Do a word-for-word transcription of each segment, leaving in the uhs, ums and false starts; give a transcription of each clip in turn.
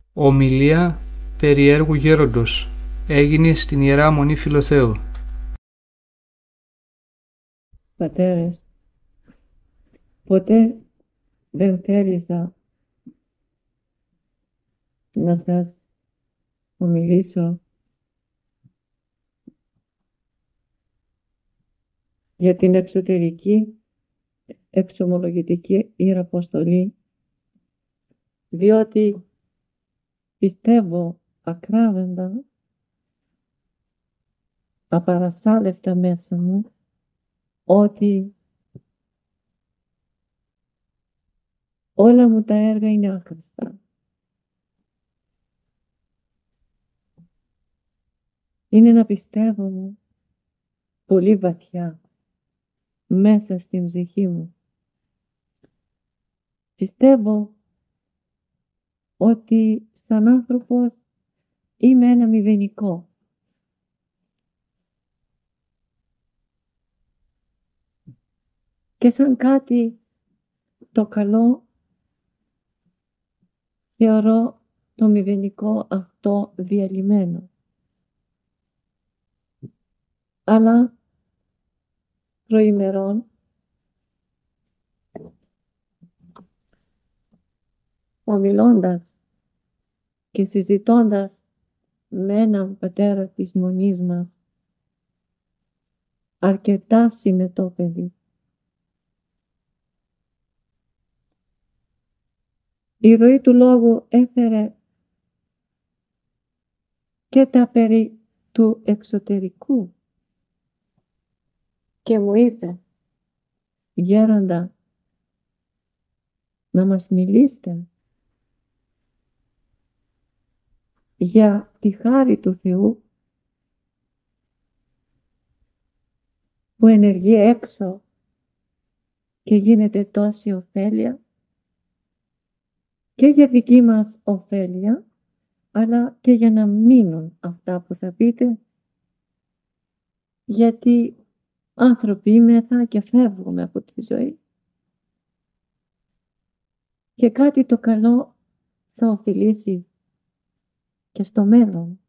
Ομιλία περί έργου γέροντος έγινε στην Ιερά Μονή Φιλοθέου. Πατέρες, ποτέ δεν θέλησα να σας ομιλήσω για την εξωτερική εξομολογητική ιεραποστολή, διότι πιστεύω ακράδαντα, απαρασάλευτα μέσα μου, ότι όλα μου τα έργα είναι άχρηστα. Είναι να πιστεύω πολύ βαθιά μέσα στην ψυχή μου. Πιστεύω ότι σαν άνθρωπος είμαι ένα μηδενικό. Και σαν κάτι το καλό θεωρώ το μηδενικό αυτό διαλυμένο. Αλλά προημερών ομιλώντας και συζητώντας με έναν πατέρα της μονής μας, αρκετά συνετό παιδί, η ροή του λόγου έφερε και τα περί του εξωτερικού και μου είπε, γέροντα, να μας μιλήσετε για τη χάρη του Θεού που ενεργεί έξω και γίνεται τόση ωφέλεια και για δική μας ωφέλεια, αλλά και για να μείνουν αυτά που θα πείτε, γιατί άνθρωποι είμεθα και φεύγουμε από τη ζωή και κάτι το καλό θα οφειλήσει και στο μέλλον.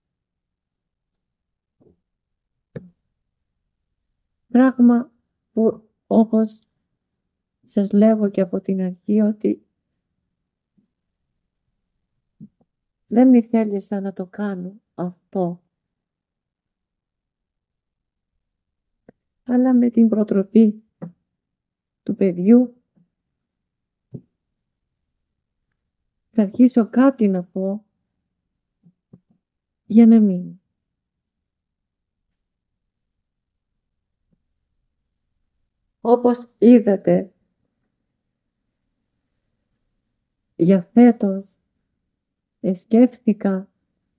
Πράγμα που, όπως σας λέγω και από την αρχή, ότι δεν μη θέλησα να το κάνω αυτό, αλλά με την προτροπή του παιδιού θα αρχίσω κάτι να πω για να μην. Όπως είδατε, για φέτος σκέφτηκα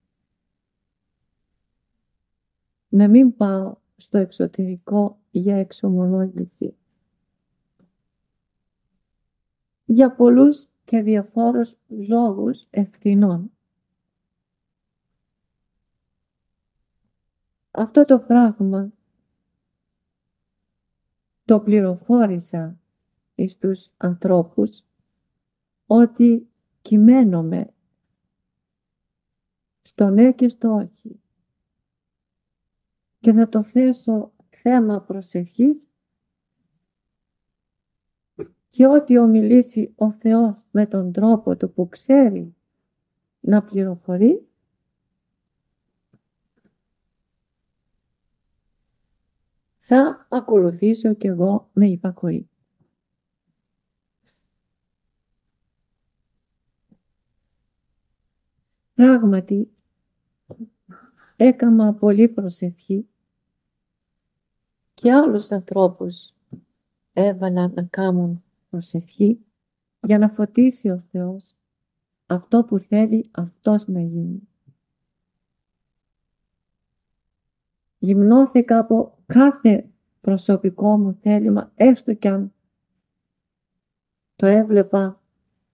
να μην πάω στο εξωτερικό για εξομολόγηση. Για πολλούς και διαφόρους λόγους ευθυνών. Αυτό το πράγμα το πληροφόρησα στους ανθρώπους ότι κειμένομαι στο ναι και στο όχι και θα το θέσω θέμα προσευχής και ό,τι ομιλήσει ο Θεός με τον τρόπο του που ξέρει να πληροφορεί, θα ακολουθήσω κι εγώ με υπακοή. Πράγματι, έκανα πολύ προσευχή και άλλους ανθρώπους έβαλα να κάνουν προσευχή για να φωτίσει ο Θεός αυτό που θέλει αυτός να γίνει. Γυμνώθηκα από κάθε προσωπικό μου θέλημα, έστω κι αν το έβλεπα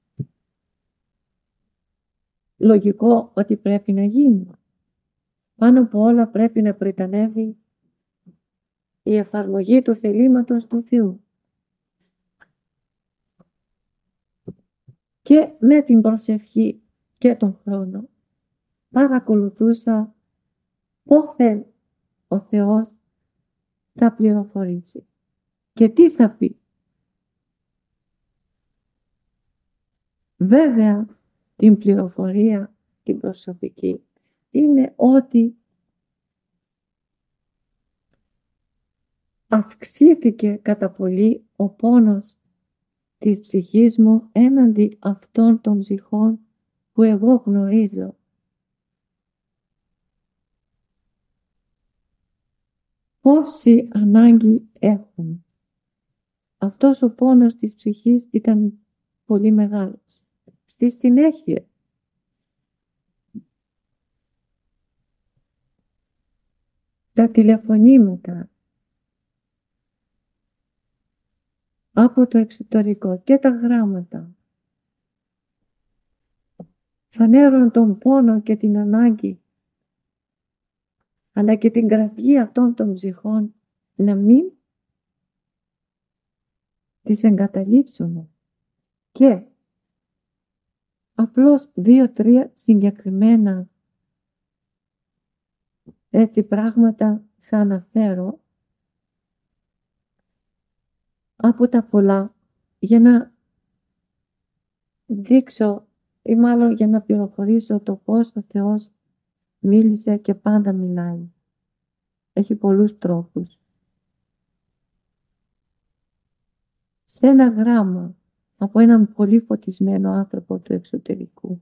λογικό ότι πρέπει να γίνει. Πάνω από όλα πρέπει να πριτανεύει η εφαρμογή του θελήματος του Θεού. Και με την προσευχή και τον χρόνο παρακολουθούσα πότε ο Θεός θα πληροφορήσει και τι θα πει. Βέβαια την πληροφορία την προσωπική είναι ότι αυξήθηκε κατά πολύ ο πόνος της ψυχής μου έναντι αυτών των ψυχών που εγώ γνωρίζω. Πόση ανάγκη έχουν. Αυτός ο πόνος της ψυχής ήταν πολύ μεγάλος. Στη συνέχεια τα τηλεφωνήματα από το εξωτερικό και τα γράμματα φανέρωναν τον πόνο και την ανάγκη αλλά και την κραυγή αυτών των ψυχών να μην τις εγκαταλείψουμε. Και απλώς δύο-τρία συγκεκριμένα έτσι πράγματα θα αναφέρω από τα πολλά για να δείξω ή μάλλον για να πληροφορήσω το πώς ο Θεός μίλησε και πάντα μιλάει. Έχει πολλούς τρόπους. Σε ένα γράμμα από έναν πολύ φωτισμένο άνθρωπο του εξωτερικού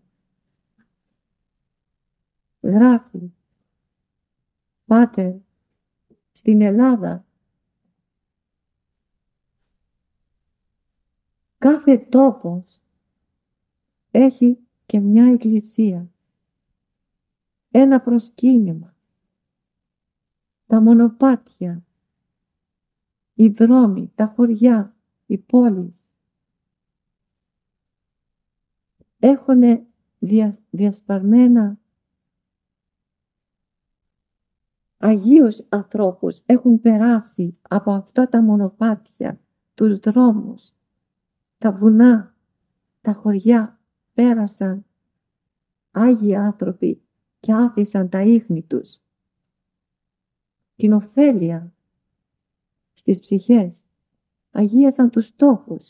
γράφει: «Πάτερ, στην Ελλάδα κάθε τόπος έχει και μια εκκλησία, ένα προσκύνημα, τα μονοπάτια, οι δρόμοι, τα χωριά, οι πόλεις έχουν δια, διασπαρμένα αγίους ανθρώπους, έχουν περάσει από αυτά τα μονοπάτια, τους δρόμους, τα βουνά, τα χωριά, πέρασαν άγιοι άνθρωποι και άφησαν τα ίχνη τους, την ωφέλεια στις ψυχές, αγίασαν τους τόπους.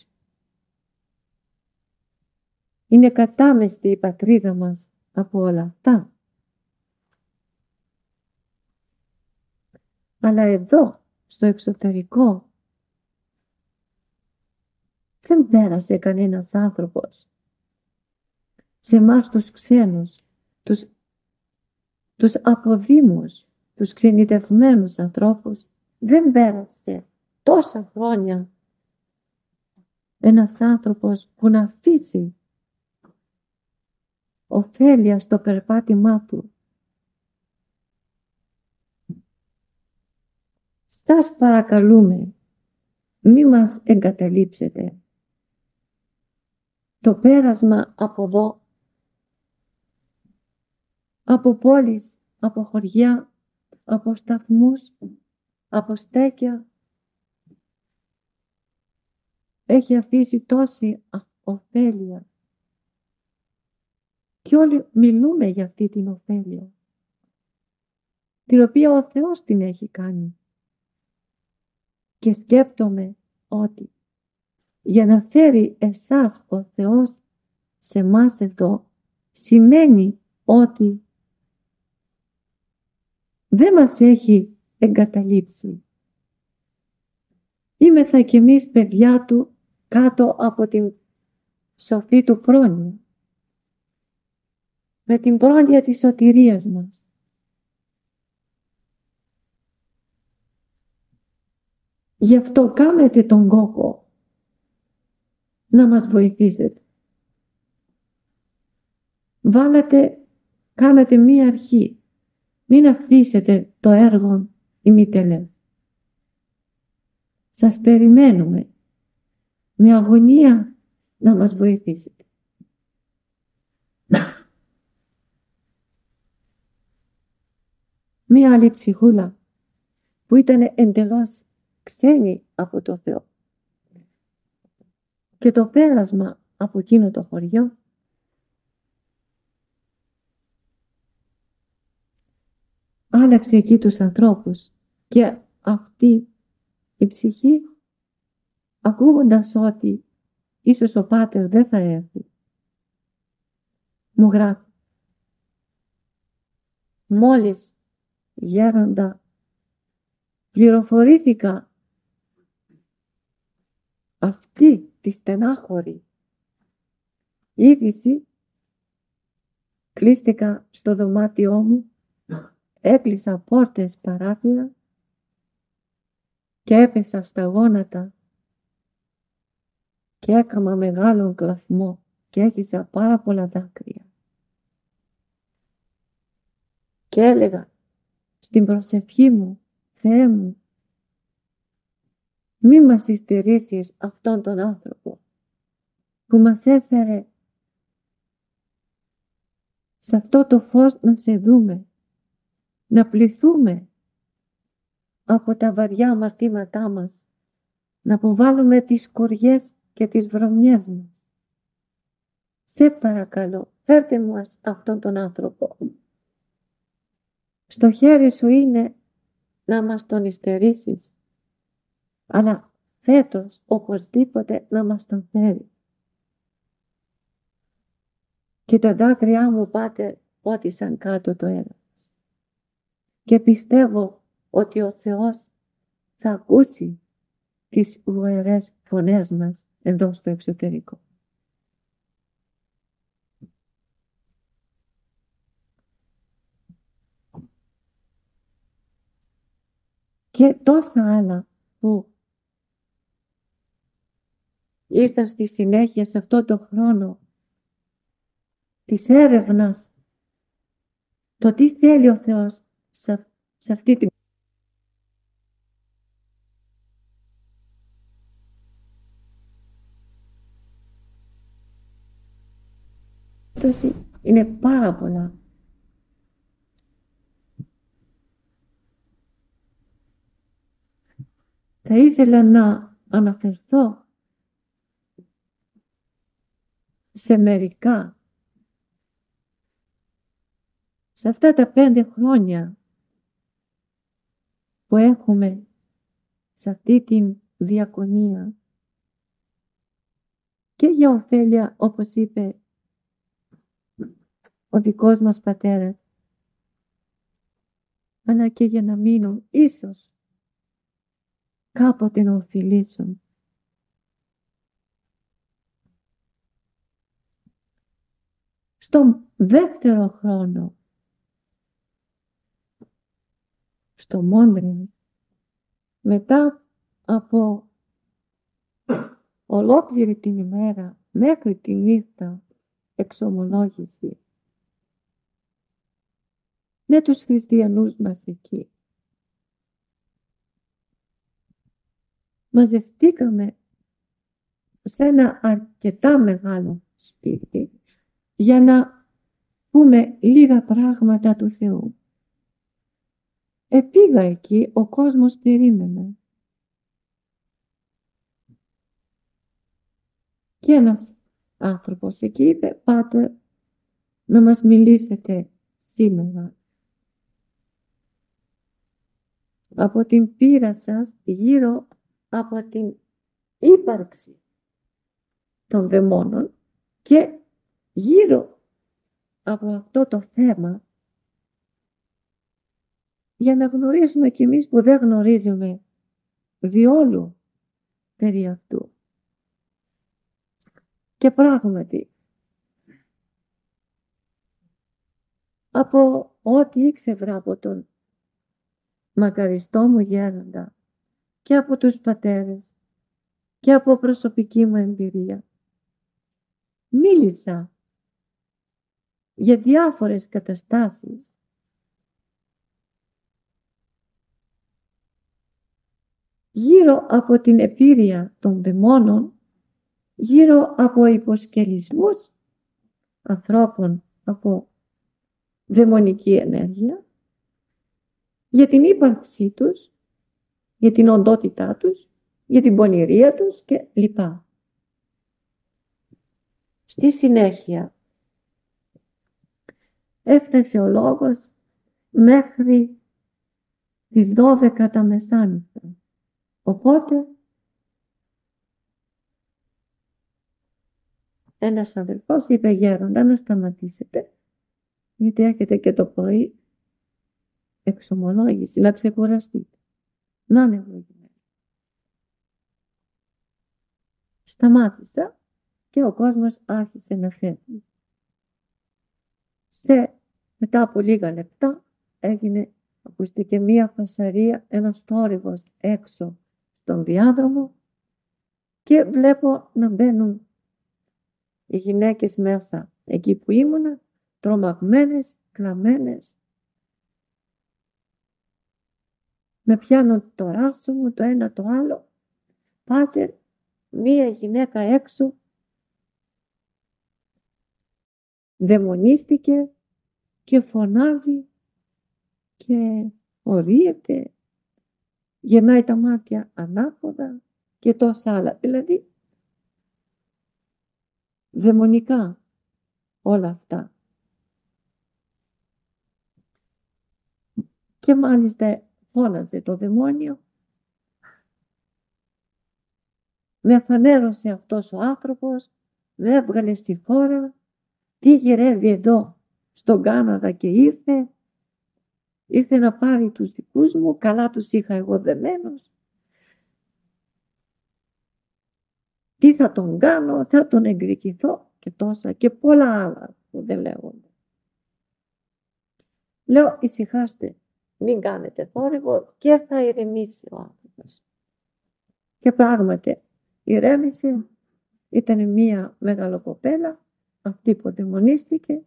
Είναι κατάμεστη η πατρίδα μας από όλα αυτά. Αλλά εδώ, στο εξωτερικό, δεν πέρασε κανένας άνθρωπος. Σε εμάς τους ξένους, τους, τους αποδήμους, τους ξενιτευμένους ανθρώπους, δεν πέρασε τόσα χρόνια ένας άνθρωπος που να αφήσει ωφέλεια στο περπάτημά του. Σας παρακαλούμε, μη μας εγκαταλείψετε. Το πέρασμα από εδώ, από πόλεις, από χωριά, από σταθμούς, από στέκια, έχει αφήσει τόση ωφέλεια. Και όλοι μιλούμε για αυτή την ωφέλεια, την οποία ο Θεός την έχει κάνει. Και σκέπτομαι ότι για να φέρει εσάς ο Θεός σε μας εδώ, σημαίνει ότι δεν μας έχει εγκαταλείψει. Είμεθα κι εμείς παιδιά του κάτω από την σοφή του πρόνοια, με την πρόνοια της σωτηρίας μας. Γι' αυτό κάνετε τον κόπο να μας βοηθήσετε. Βάλατε, κάνατε μία αρχή. Μην αφήσετε το έργο ημιτελές. Σας περιμένουμε με αγωνία να μας βοηθήσετε. Μία άλλη ψυχούλα που ήταν εντελώς ξένη από το Θεό και το πέρασμα από εκείνο το χωριό άλλαξε εκεί τους ανθρώπους και αυτή η ψυχή, ακούγοντας ότι ίσως ο Πάτερ δεν θα έρθει, μου γράφει: μόλις γέροντα πληροφορήθηκα αυτή τη στενάχωρη είδηση, κλείστηκα στο δωμάτιό μου, έκλεισα πόρτες, παράθυρα και έπεσα στα γόνατα και έκαμα μεγάλο κλαθμό και έχισα πάρα πολλά δάκρυα και έλεγα στην προσευχή μου: Θεέ μου, μη μας υστερήσεις αυτόν τον άνθρωπο που μας έφερε σε αυτό το φως να σε δούμε, να πληθούμε από τα βαριά αμαρτήματά μας, να αποβάλουμε τις σκοριές και τις βρωμιές μας. Σε παρακαλώ, φέρτε μας αυτόν τον άνθρωπο. Στο χέρι σου είναι να μας τον υστερήσεις, αλλά φέτος οπωσδήποτε να μας τον φέρεις. Και τα δάκρυά μου, Πάτερ, πότισαν κάτω το έδαφος. Και πιστεύω ότι ο Θεός θα ακούσει τις ουερές φωνές μας εδώ στο εξωτερικό. Και τόσα άλλα που ήρθαν στη συνέχεια σε αυτό το χρόνο της έρευνας, το τι θέλει ο Θεός σε, σε αυτή την περίπτωση, είναι πάρα πολλά. Θα ήθελα να αναφερθώ σε μερικά, σε αυτά τα πέντε χρόνια που έχουμε σε αυτή την διακονία, και για ωφέλεια, όπως είπε ο δικός μας πατέρας, αλλά και για να μείνουν ίσως κάποτε να οφειλήσουν. Στον δεύτερο χρόνο, στο Μόντριν, μετά από ολόκληρη την ημέρα μέχρι τη νύχτα εξομολόγηση με τους χριστιανούς μας εκεί, μαζευτήκαμε σε ένα αρκετά μεγάλο σπίτι για να πούμε λίγα πράγματα του Θεού. Επήγα εκεί, ο κόσμος περίμενε. Και ένας άνθρωπος εκεί είπε: Πάτερ, να μας μιλήσετε σήμερα από την πείρα σας γύρω από την ύπαρξη των δαιμόνων και γύρω από αυτό το θέμα, για να γνωρίσουμε κι εμείς που δεν γνωρίζουμε διόλου περί αυτού. Και πράγματι, από ό,τι ήξερα από τον μακαριστό μου γέροντα και από τους πατέρες και από προσωπική μου εμπειρία, μίλησα για διάφορες καταστάσεις γύρω από την επίρρεια των δαιμόνων, γύρω από υποσκελισμούς ανθρώπων από δαιμονική ενέργεια, για την ύπαρξή τους, για την οντότητά τους, για την πονηρία τους και λοιπά. Στη συνέχεια έφτασε ο λόγος μέχρι τις δώδεκα τα μεσάνυχτα. Οπότε ένας αδελφός είπε, γέροντα, να σταματήσετε, γιατί έχετε και το πρωί εξομολόγηση, να ξεκουραστείτε. Να είναι ευλογημένο. Σταμάτησα και ο κόσμος άρχισε να φεύγει. Σε, μετά από λίγα λεπτά έγινε, ακούστηκε μία φασαρία, ένας θόρυβος έξω στον διάδρομο και βλέπω να μπαίνουν οι γυναίκες μέσα εκεί που ήμουνα, τρομαγμένες, κλαμμένες. Με πιάνουν το ράσο μου, το ένα το άλλο. Πάτερ, μία γυναίκα έξω δαιμονίστηκε και φωνάζει και ορίεται, γεμάει τα μάτια ανάποδα και τόσα άλλα. Δηλαδή, δαιμονικά όλα αυτά. Και μάλιστα φώναζε το δαιμόνιο. Με φανέρωσε αυτός ο άνθρωπος, με έβγαλε στη φόρα, τι γυρεύει εδώ στον Κάναδα και ήρθε, ήρθε να πάρει τους δικούς μου, καλά τους είχα εγώ δεμένος. Τι θα τον κάνω, θα τον εκδικηθώ και τόσα και πολλά άλλα που δεν λέγονται. Λέω, ησυχάστε, μην κάνετε θόρυβο και θα ηρεμήσει ο άνθρωπος. Και πράγματι ηρέμησε, ήταν μία μεγαλοκοπέλα, αυτή που δαιμονίστηκε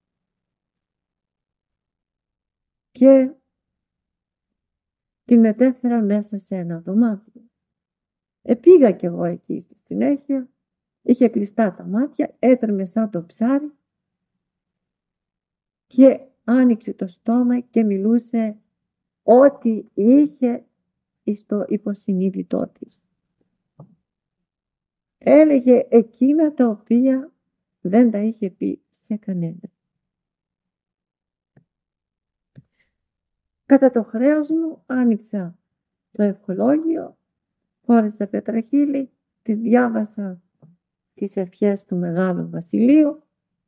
και την μετέφεραν μέσα σε ένα δωμάτιο. Επήγα κι εγώ εκεί στη συνέχεια, είχε κλειστά τα μάτια, έτρεμε σαν το ψάρι και άνοιξε το στόμα και μιλούσε ό,τι είχε στο υποσυνείδητό της. Έλεγε εκείνα τα οποία δεν τα είχε πει σε κανένα. Κατά το χρέος μου άνοιξα το ευχολόγιο, φόρεσα πετραχύλι, τις διάβασα τις ευχές του Μεγάλου Βασιλείου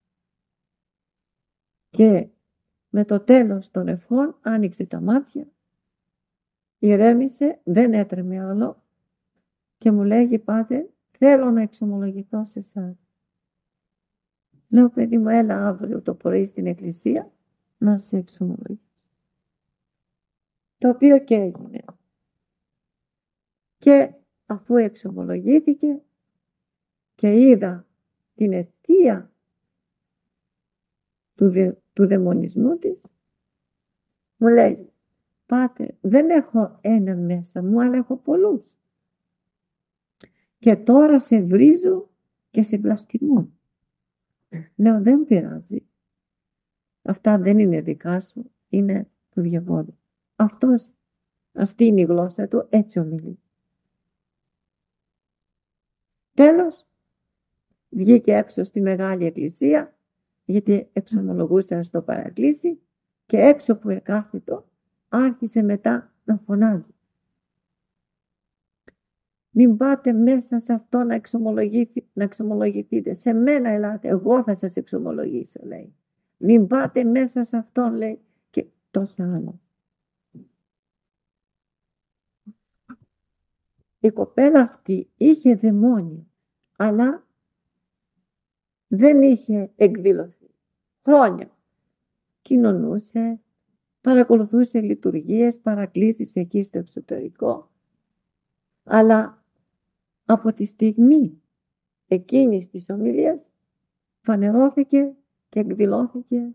και με το τέλος των ευχών άνοιξε τα μάτια, ηρέμησε, δεν έτρεμε άλλο και μου λέγει, πάτερ, θέλω να εξομολογηθώ σε εσάς. Λέω, παιδί μου, έλα αύριο το πρωί στην εκκλησία να σε εξομολογήσω. Το οποίο και έγινε. Και αφού εξομολογήθηκε και είδα την αιτία του, δε, του δαιμονισμού της, μου λέει, πάτερ, δεν έχω έναν μέσα μου, αλλά έχω πολλούς. Και τώρα σε βρίζω και σε βλαστημώ. Λέω, δεν πειράζει. Αυτά δεν είναι δικά σου, είναι του διαβόλου. Αυτός, αυτή είναι η γλώσσα του, έτσι ομιλεί. Τέλος, βγήκε έξω στη μεγάλη εκκλησία, γιατί εξομολογούσαν στο παρακλήσι, και έξω που εκάθιτο άρχισε μετά να φωνάζει. Μην πάτε μέσα σε αυτό να, εξομολογηθεί, να εξομολογηθείτε. Σε μένα ελάτε, εγώ θα σας εξομολογήσω, λέει. Μην πάτε μέσα σε αυτόν, λέει, και τόσα άλλα. Η κοπέλα αυτή είχε δαιμόνιο, αλλά δεν είχε εκδηλωθεί. Χρόνια κοινωνούσε, παρακολουθούσε λειτουργίες, παρακλήσεις εκεί στο εξωτερικό, αλλά από τη στιγμή εκείνης της ομιλίας φανερώθηκε και εκδηλώθηκε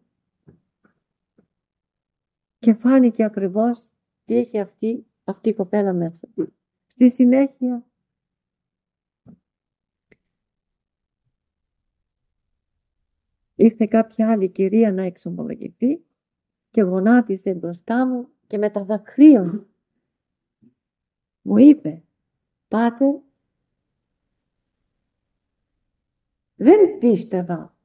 και φάνηκε ακριβώς τι είχε αυτή, αυτή η κοπέλα μέσα της. Στη συνέχεια ήρθε κάποια άλλη κυρία να εξομολογηθεί και γονάτισε μπροστά μου και με τα δακρύων μου είπε, πάτερ, δεν πίστευα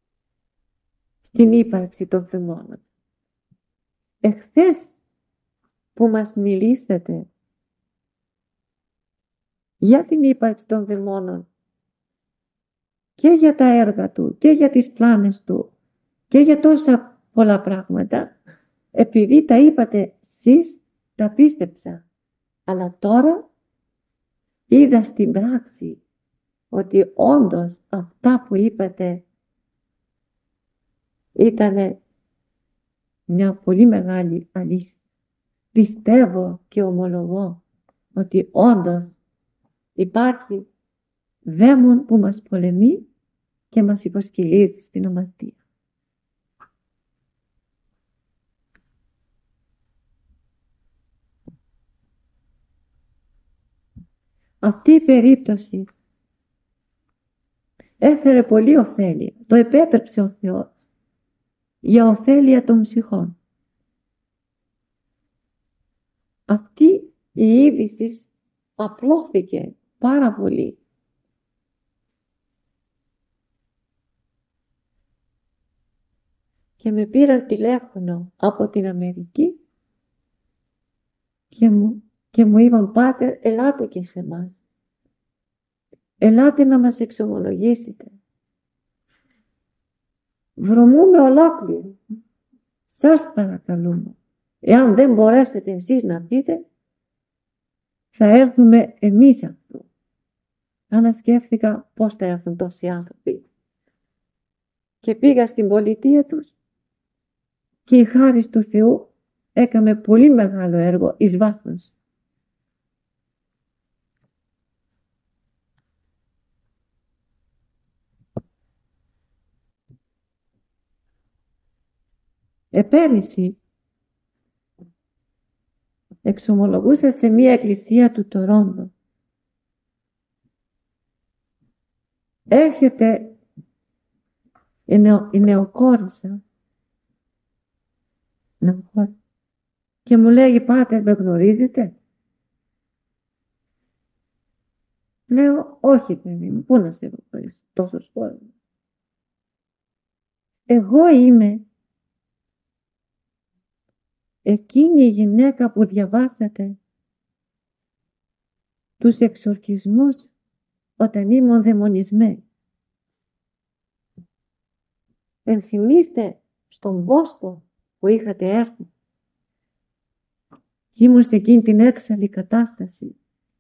στην ύπαρξη των δαιμόνων. Εχθές που μας μιλήσετε για την ύπαρξη των δαιμόνων και για τα έργα του και για τις πλάνες του και για τόσα πολλά πράγματα, επειδή τα είπατε εσείς, τα πίστεψα. Αλλά τώρα είδα στην πράξη ότι όντως αυτά που είπατε ήταν μια πολύ μεγάλη αλήθεια. Πιστεύω και ομολογώ ότι όντως υπάρχει δαίμον που μας πολεμεί και μας υποσκυλίζει στην αμαρτία. Αυτή η περίπτωση έφερε πολύ ωφέλεια. Το επέτρεψε ο Θεός για ωφέλεια των ψυχών. Αυτή η είδηση απλώθηκε πάρα πολύ. Και με πήραν τηλέφωνο από την Αμερική και μου, και μου είπαν, πάτερ, ελάτε και σε εμάς. Ελάτε να μας εξομολογήσετε. Βρωμούμε ολόκληροι. Σας παρακαλούμε. Εάν δεν μπορέσετε εσείς να πείτε, θα έρθουμε εμείς αυτού. Αλλά σκέφτηκα πώς θα έρθουν τόσοι άνθρωποι. Και πήγα στην πολιτεία τους και η χάρις του Θεού έκαμε πολύ μεγάλο έργο εις βάθος. Επέρυσι εξομολογούσα σε μία εκκλησία του Τορόντο. Έρχεται η, νεο, η νεοκόρησα και μου λέει, πάτερ, με γνωρίζετε? Λέω, όχι παιδί μου, πού να σε γνωρίζει τόσος κόσμος. Εγώ είμαι εκείνη η γυναίκα που διαβάσατε τους εξορκισμούς όταν ήμουν δαιμονισμένη. Ενθυμίστε στον Μπόστο που είχατε έρθει και ήμουν σε εκείνη την έξαλλη κατάσταση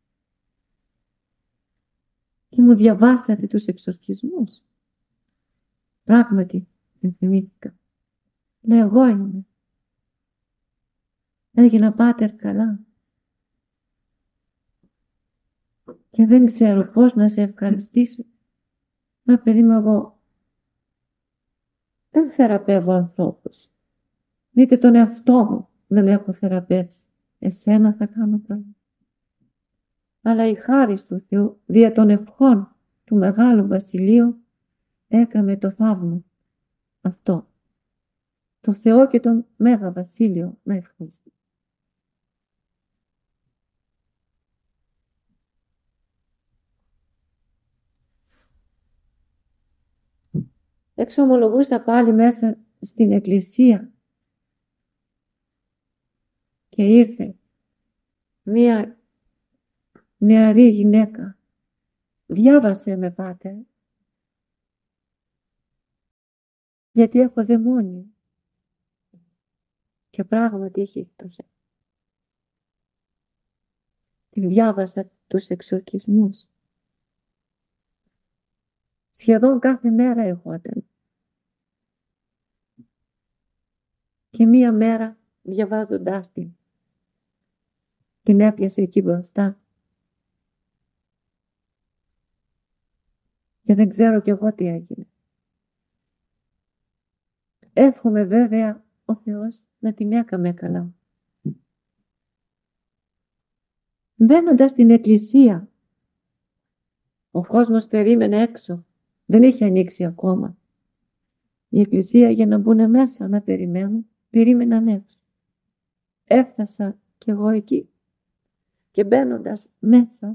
και μου διαβάσατε τους εξορκισμούς. Πράγματι ενθυμίστηκα. Λέω, εγώ είμαι. Έγινα, πάτερ, καλά. Και δεν ξέρω πώς να σε ευχαριστήσω. Μα παιδί μου, εγώ δεν θεραπεύω ανθρώπους. Δείτε τον εαυτό μου δεν έχω θεραπεύσει. Εσένα θα κάνω πράγμα. Αλλά η χάρις του Θεού δια των ευχών του Μεγάλου Βασιλείου έκαμε το θαύμα αυτό. Το Θεό και τον Μέγα Βασίλειο να ευχαριστώ. Εξομολογούσα πάλι μέσα στην εκκλησία και ήρθε μία νεαρή γυναίκα. Διάβασε με, πάτερ, γιατί έχω δαιμόνια. Και πράγματι είχε εκτός. Την διάβασα τους εξορκισμούς. Σχεδόν κάθε μέρα ερχόταν. Και μία μέρα διαβάζοντάς την, την έπιασε εκεί μπροστά. Και δεν ξέρω κι εγώ τι έγινε. Εύχομαι βέβαια ο Θεός να την έκαμε καλά. Μπαίνοντας στην εκκλησία, ο κόσμος περίμενε έξω. Δεν είχε ανοίξει ακόμα η εκκλησία για να μπουν μέσα να περιμένουν. Περίμεναν έξω. Έφτασα κι εγώ εκεί και μπαίνοντας μέσα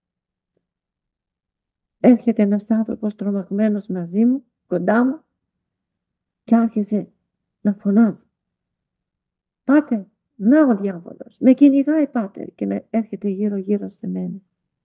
έρχεται ένας άνθρωπος τρομαγμένος μαζί μου, κοντά μου και άρχισε να φωνάζει. Πάτε, Να ο διάβολος, με κυνηγάει πάτερ και να έρχεται γύρω γύρω σε μένα.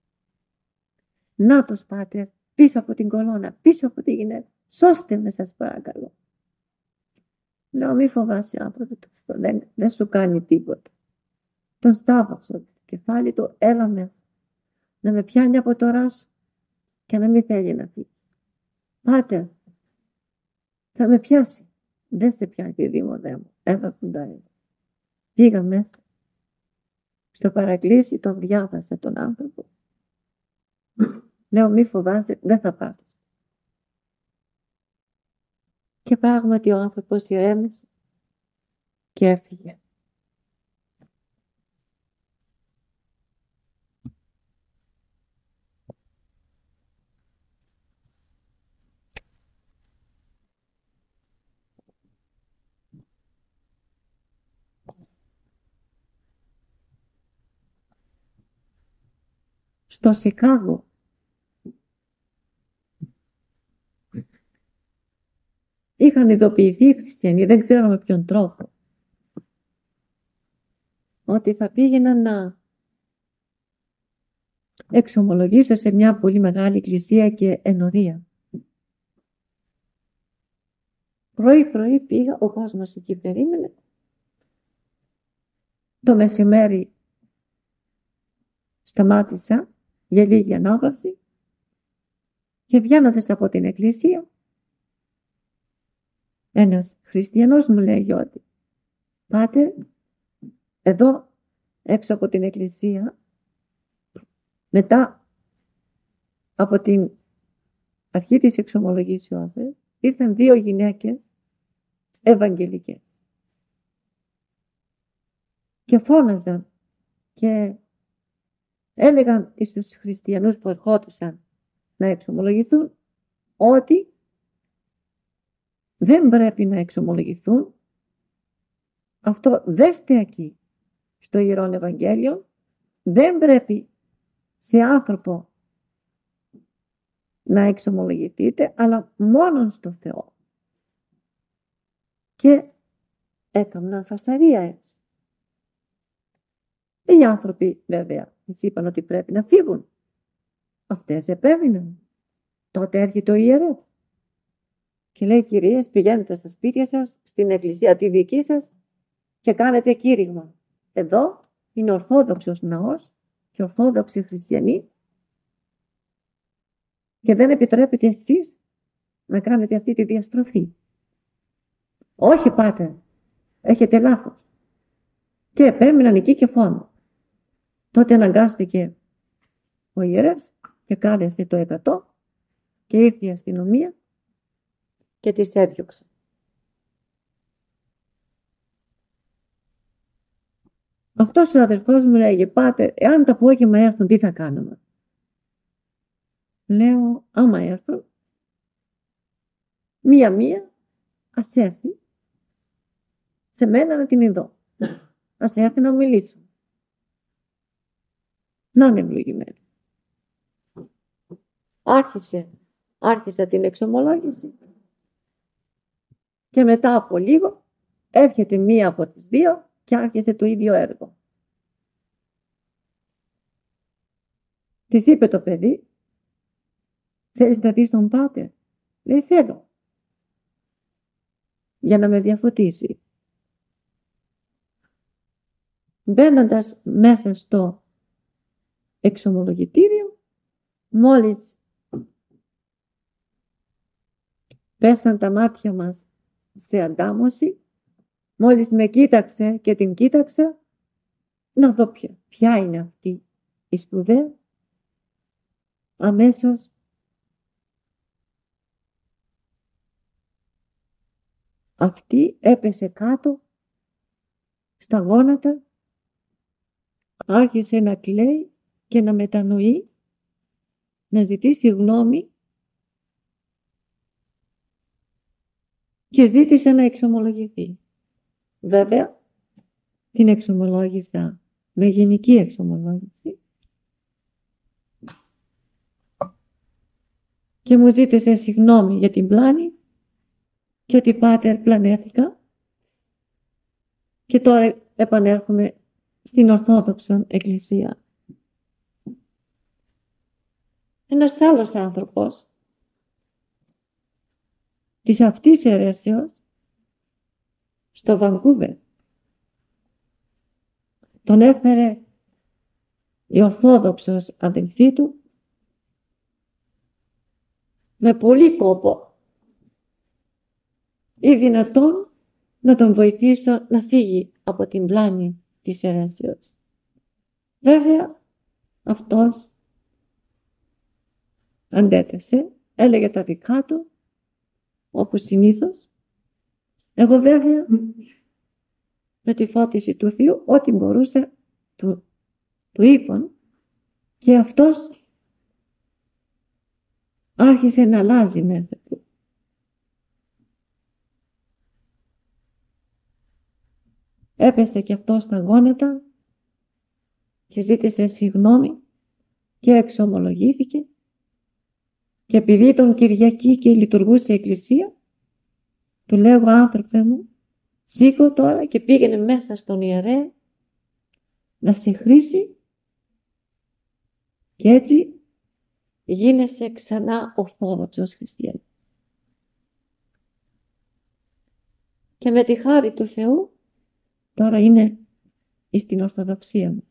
Νάτος πάτερ, πίσω από την κολόνα, πίσω από τη γυναίκα. Σώστε με σας παρακαλώ. Λέω μη φοβάσαι άνθρωπε, δεν, δεν σου κάνει τίποτα. Τον στάβαψα το κεφάλι του, έλα μέσα. Να με πιάνει από το ράσο και να μην θέλει να φύγει. Πάτερ, θα με πιάσει. Δεν σε πιάνει παιδί μου, δεν μου. Έλα κοντά εδώ. Πήγα μέσα. Στο παρακλήσι τον διάβασα τον άνθρωπο. Λέω μη φοβάσαι, δεν θα πάθεις. Και πράγματι ο άνθρωπος ηρέμησε και έφυγε. Στο Σικάγο είχαν ειδοποιηθεί οι χριστιανοί, δεν ξέρω με ποιον τρόπο, ότι θα πήγαιναν να εξομολογήσουν σε μια πολύ μεγάλη εκκλησία και ενορία. Πρωί πρωί πήγα, ο κόσμος εκεί περίμενε. Το μεσημέρι σταμάτησα για λίγη ανάπαυση και βγαίνοντας από την εκκλησία, ένας χριστιανός μου λέει ότι πάτερ, εδώ έξω από την εκκλησία, μετά από την αρχή της εξομολογήσεώς σας, ήρθαν δύο γυναίκες ευαγγελικές και φώναζαν και έλεγαν στους χριστιανούς που ερχόντουσαν να εξομολογηθούν ότι δεν πρέπει να εξομολογηθούν. Αυτό δεν στέκει στο Ιερόν Ευαγγέλιο. Δεν πρέπει σε άνθρωπο να εξομολογηθείτε, αλλά μόνο στο Θεό. Και έκαναν φασαρία έτσι. Οι άνθρωποι βέβαια τις είπαν ότι πρέπει να φύγουν. Αυτές επέμειναν. Τότε έρχεται ο ιερεύς και λέει, κυρίες, πηγαίνετε στα σπίτια σας, στην εκκλησία τη δική σας και κάνετε κήρυγμα. Εδώ είναι ορθόδοξος ναός και ορθόδοξοι χριστιανοί και δεν επιτρέπετε εσείς να κάνετε αυτή τη διαστροφή. Όχι πάτερ, έχετε λάθος. Και επέμειναν εκεί και φόνο. Τότε αναγκάστηκε ο ιερεύς και κάλεσε το εκατό και ήρθε η αστυνομία και τις έδιωξε. Αυτός ο αδερφός μου λέγε, πάτερ, εάν το απόγευμα έρθουν τι θα κάνουμε? Λέω, άμα έρθουν, μία-μία ας έρθει σε μένα να την ειδώ. Ας έρθει να μιλήσω. Να είναι ευλογημένο. Άρχισε, άρχισε την εξομολόγηση και μετά από λίγο έρχεται μία από τις δύο και άρχισε το ίδιο έργο. Της είπε το παιδί, θέλεις να δεις τον πάτερ? Λέει, θέλω. Για να με διαφωτίσει. Μπαίνοντας μέσα στο εξομολογητήριο, μόλις πέσαν τα μάτια μας σε αντάμωση, μόλις με κοίταξε και την κοίταξα, να δω ποια, ποια είναι αυτή η σπουδαία, αμέσως αυτή έπεσε κάτω στα γόνατα, άρχισε να κλαίει και να μετανοεί, να ζητήσει γνώμη και ζήτησε να εξομολογηθεί. Βέβαια, την εξομολόγησα με γενική εξομολόγηση και μου ζήτησε συγγνώμη για την πλάνη και ότι πάτερ πλανέθηκα και τώρα επανέρχομαι στην Ορθόδοξο Εκκλησία. Ένας άλλος άνθρωπος της αυτής αιρέσεως στο Βανκούβερ τον έφερε η Ορθόδοξος αδελφή του με πολύ κόπο ή δυνατόν να τον βοηθήσω να φύγει από την πλάνη της αιρέσεως. Βέβαια αυτός αντέθεσε, έλεγε τα δικά του όπως συνήθως. Εγώ βέβαια με τη φώτιση του Θείου ό,τι μπορούσε του, του είπαν, και αυτός άρχισε να αλλάζει μέσα του. Έπεσε και αυτό στα γόνατα και ζήτησε συγγνώμη και εξομολογήθηκε, και επειδή τον Κυριακή και λειτουργούσε η εκκλησία, του λέγω, άνθρωπε μου, σήκω τώρα και πήγαινε μέσα στον ιερέα να σε χρήσει και έτσι γίνεσαι ξανά ορθόδοξος χριστιανός. Και με τη χάρη του Θεού τώρα είναι στην Ορθοδοξία μου.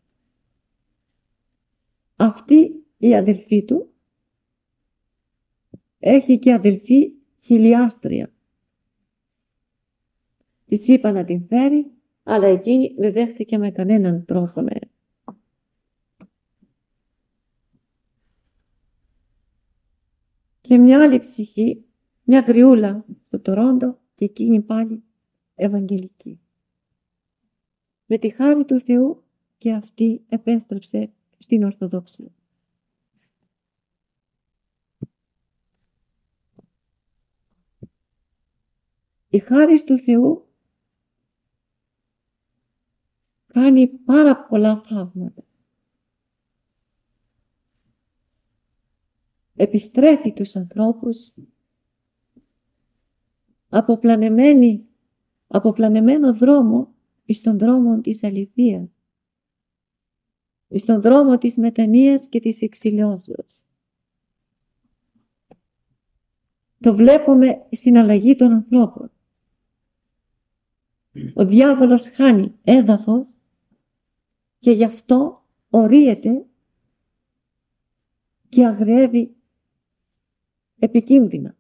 Αυτή η αδελφή του έχει και αδελφή χιλιάστρια. Της είπα να την φέρει, αλλά εκείνη δεν δέχτηκε με κανέναν τρόπο. Ναι. Και μια άλλη ψυχή, μια γριούλα στο Τορόντο, και εκείνη πάλι ευαγγελική. Με τη χάρη του Θεού και αυτή επέστρεψε στην Ορθοδοξία. Η χάρη του Θεού κάνει πάρα πολλά θαύματα. Επιστρέφει τους ανθρώπους αποπλανεμένοι, αποπλανεμένο δρόμο στον δρόμο της αληθείας, στον δρόμο της μετανοίας και της εξηλαιώσεως. Το βλέπουμε στην αλλαγή των ανθρώπων. Ο διάβολος χάνει έδαφος και γι' αυτό ορίεται και αγριεύει επικίνδυνα.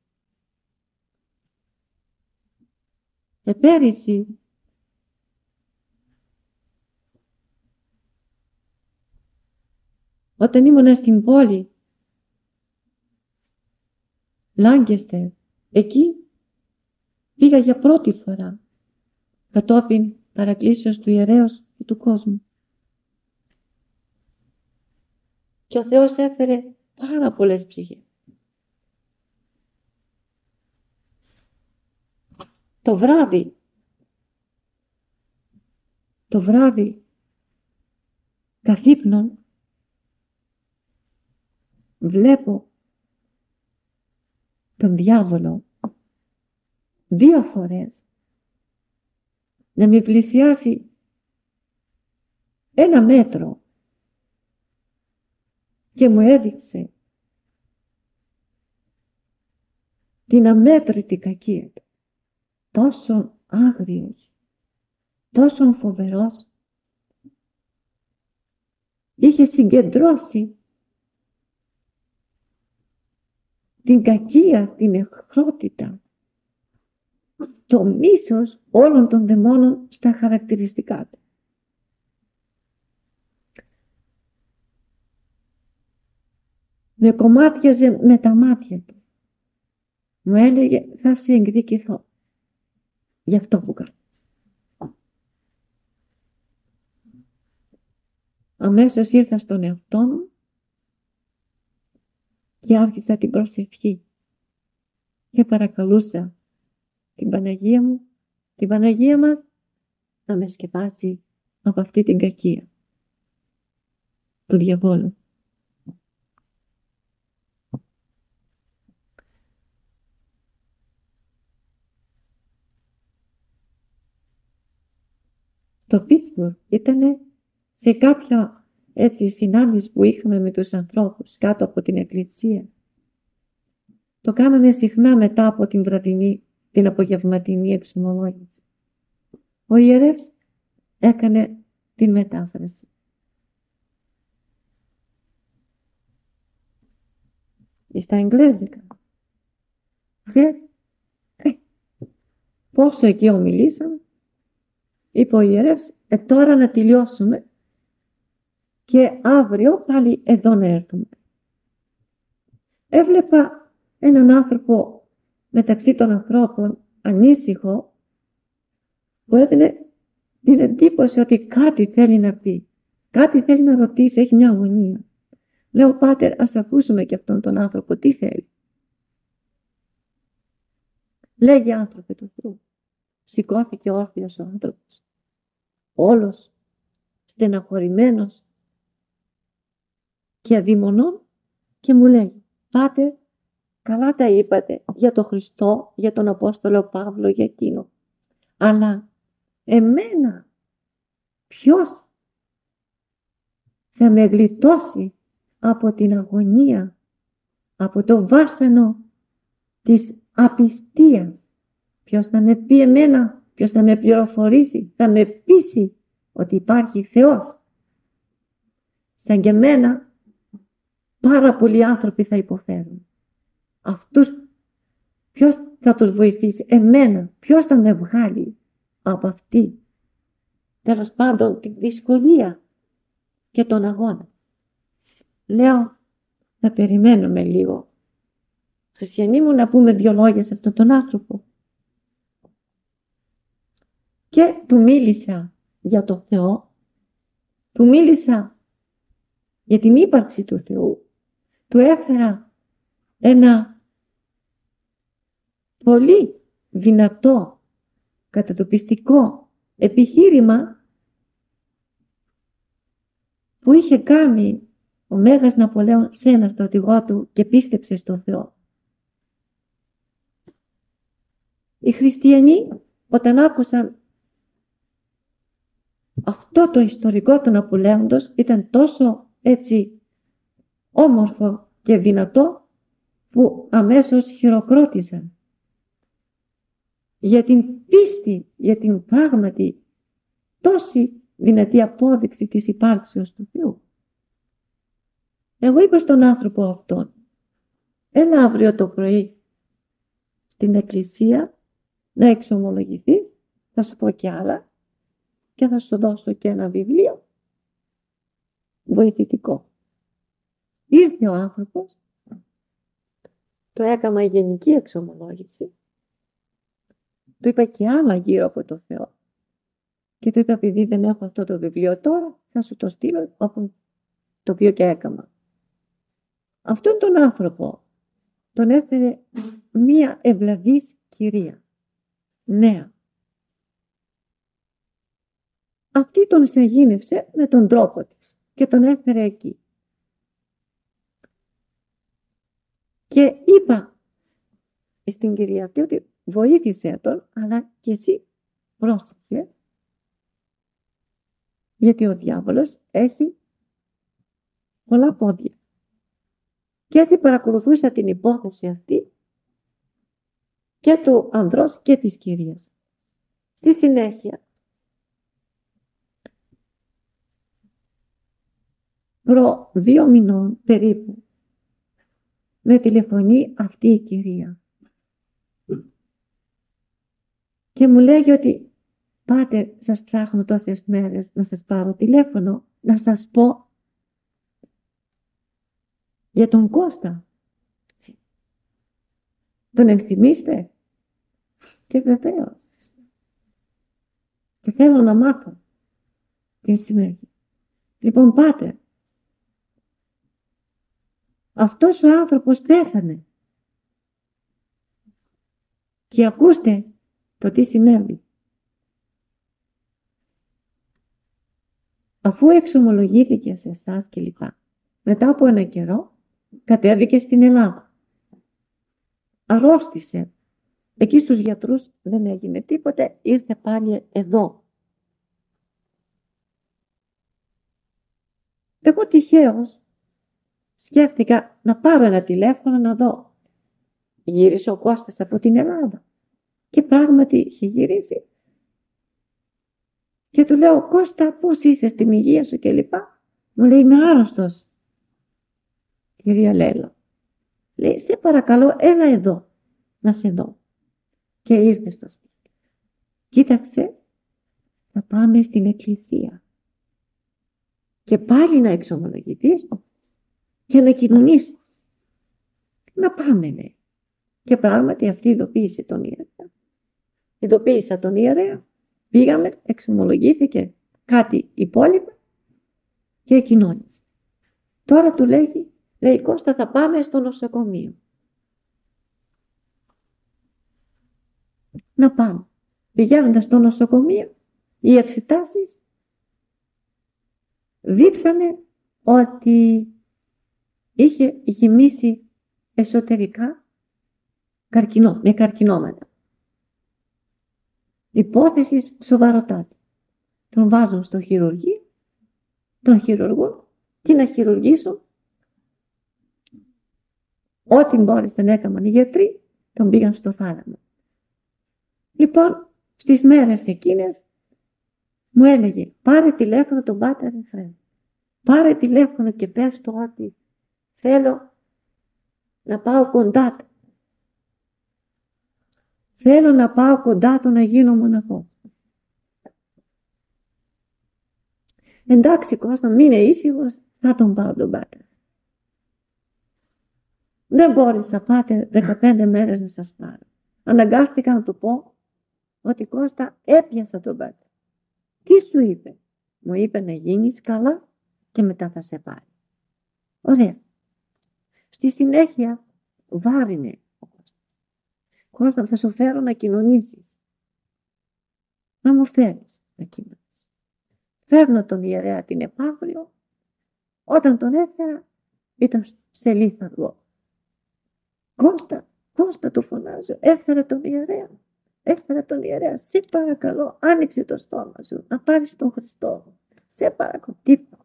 Επέρυσι όταν ήμουνα στην πόλη Λάγκεστερ, εκεί πήγα για πρώτη φορά κατόπιν παρακλήσεως του ιερέως και του κόσμου. Και ο Θεός έφερε πάρα πολλές ψυχές. Το βράδυ, το βράδυ καθύπνον βλέπω τον διάβολο δύο φορές να με πλησιάσει ένα μέτρο και μου έδειξε την αμέτρητη κακία του. Τόσο άγριος, τόσο φοβερός, είχε συγκεντρώσει την κακία, την εχθρότητα, το μίσος όλων των δαιμόνων στα χαρακτηριστικά του. Με κομμάτιαζε με τα μάτια του. Μου έλεγε, θα σε εκδικηθώ για αυτό που κάνεις. Αμέσως ήρθα στον εαυτό μου και άρχισα την προσευχή και παρακαλούσα την Παναγία μου, την Παναγία μας, να με σκεπάσει από αυτή την κακία του διαβόλου. στο Πίτσμπουργκ, ήταν σε κάποια έτσι συνάντηση που είχαμε με τους ανθρώπους κάτω από την εκκλησία. Το κάναμε συχνά μετά από την βραδινή, την απογευματινή εξομολόγηση. Ο ιερεύς έκανε την μετάφραση. Στα εγγλέζικα. Και ε, πόσο εκεί ομιλήσαμε, είπε ο ιερεύς, ε, τώρα να τελειώσουμε και αύριο πάλι εδώ να έρθουμε. Έβλεπα έναν άνθρωπο μεταξύ των ανθρώπων ανήσυχο, που έδινε την εντύπωση ότι κάτι θέλει να πει, κάτι θέλει να ρωτήσει, έχει μια αγωνία. Λέω, πάτερ, ας ακούσουμε και αυτόν τον άνθρωπο τι θέλει. Λέγει, άνθρωπε του Θεού. Σηκώθηκε όρθιος ο άνθρωπος, όλος στεναχωρημένος και αδειμονών, και μου λέει, πάτερ, καλά τα είπατε για τον Χριστό, για τον Απόστολο Παύλο, για εκείνο. Αλλά εμένα ποιος θα με γλιτώσει από την αγωνία, από το βάσανο της απιστίας? Ποιος θα με πει εμένα, ποιος θα με πληροφορήσει, θα με πείσει ότι υπάρχει Θεός? Σαν και εμένα πάρα πολλοί άνθρωποι θα υποφέρουν. Αυτούς ποιος θα τους βοηθήσει? Εμένα ποιος θα με βγάλει από αυτή, τέλος πάντων, τη δυσκολία και τον αγώνα? Λέω, θα περιμένουμε λίγο, χριστιανοί μου, να πούμε δυο λόγια σε αυτόν τον άνθρωπο. Και του μίλησα για τον Θεό, του μίλησα για την ύπαρξη του Θεού, του έφερα ένα πολύ δυνατό κατατοπιστικό επιχείρημα που είχε κάνει ο Μέγας Ναπολέων σε ένα στρατηγό του και πίστεψε στο Θεό. Οι χριστιανοί, όταν άκουσαν αυτό το ιστορικό του Ναπολέοντος, ήταν τόσο έτσι όμορφο και δυνατό που αμέσως χειροκρότησαν για την πίστη, για την πράγματι τόση δυνατή απόδειξη της υπάρξεως του Θεού. Εγώ είπα στον άνθρωπο αυτόν, έλα αύριο το πρωί στην εκκλησία να εξομολογηθείς, θα σου πω κι άλλα και θα σου δώσω και ένα βιβλίο βοηθητικό. Ήρθε ο άνθρωπος, το έκανα γενική εξομολόγηση, του είπα και άλλα γύρω από το Θεό και του είπα, επειδή δεν έχω αυτό το βιβλίο τώρα, θα σου το στείλω από το οποίο και έκανα. Αυτόν τον άνθρωπο τον έφερε μία ευλαβής κυρία, νέα. Αυτή τον σεγίνευσε με τον τρόπο της και τον έφερε εκεί. Και είπα στην κυρία αυτή ότι βοήθησε τον, αλλά και εσύ πρόσεχε, γιατί ο διάβολος έχει πολλά πόδια. Και έτσι παρακολουθούσα την υπόθεση αυτή και του ανδρός και της κυρίας. Στη συνέχεια, προ δύο μηνών περίπου, με τηλεφωνεί αυτή η κυρία και μου λέγει ότι, πάτερ, σας ψάχνω τόσες μέρες να σας πάρω τηλέφωνο, να σας πω για τον Κώστα. Τον ενθυμίστε? Και βεβαίως. Και θέλω να μάθω την συνέχεια. Λοιπόν, πάτερ, αυτός ο άνθρωπος πέθανε. Και ακούστε το τι συνέβη. Αφού εξομολογήθηκε σε εσάς και λοιπά, μετά από ένα καιρό κατέβηκε στην Ελλάδα. Αρρώστησε. Εκεί στους γιατρούς δεν έγινε τίποτε, ήρθε πάλι εδώ. Εγώ τυχαίως σκέφτηκα να πάρω ένα τηλέφωνο να δω. Γύρισε ο Κώστας από την Ελλάδα. Και πράγματι είχε γυρίσει. Και του λέω, Κώστα, πώς είσαι, στην υγεία σου και λοιπά. Μου λέει, είμαι άρρωστος. Κυρία Λέλα, λέει, σε παρακαλώ, έλα εδώ να σε δω. Και ήρθε στο σπίτι. Κοίταξε, θα πάμε στην εκκλησία. Και πάλι να εξομολογηθείς και να κοινωνήσεις. Να πάμε, λέει. Και πράγματι αυτή ειδοποίησε τον ιερέα. Ειδοποίησα τον ιερέα. Πήγαμε, εξομολογήθηκε κάτι υπόλοιπα και κοινώνησε. Τώρα του λέγει, λέει, Κώστα, θα πάμε στο νοσοκομείο. Να πάμε. Πηγαίνοντας στο νοσοκομείο, οι εξετάσεις δείξανε ότι είχε γυμίσει εσωτερικά καρκινό, με καρκινόματα. Υπόθεση σοβαροτάτη. Τον βάζουν στο χειρουργείο, τον χειρουργούν και να χειρουργήσουν. Ό,τι μπόρεσαν έκαναν οι γιατροί, τον πήγαν στο θάλαμο. Λοιπόν, στις μέρες εκείνες μου έλεγε, πάρε τηλέφωνο τον Πάτερ Εφραίμ. Πάρε τηλέφωνο και πες του ότι θέλω να πάω κοντά του. Θέλω να πάω κοντά του να γίνω μοναχός. Εντάξει, Κώστα, μην είναι ήσυχος, θα τον πάω τον Πάτερ. Δεν μπόρεσα, Πάτερ, δεκαπέντε μέρες να σας πάρω. Αναγκάστηκα να του πω ότι, Κώστα, έπιασα τον Πάτερ. Τι σου είπε? Μου είπε να γίνεις καλά και μετά θα σε πάρει. Ωραία. Στη συνέχεια βάρινε ο Κώστας. Κώστα, θα σου φέρω να κοινωνήσεις. Να μου φέρεις να κοινωνήσεις. Φέρνω τον ιερέα την επαύριο. Όταν τον έφερα ήταν σε λίθαργο. Κώστα, Κώστα, του φωνάζω, έφερα τον ιερέα. Έφερα τον ιερέα, σε παρακαλώ, άνοιξε το στόμα σου, να πάρεις τον Χριστό. Σε παρακαλώ, τίποτα.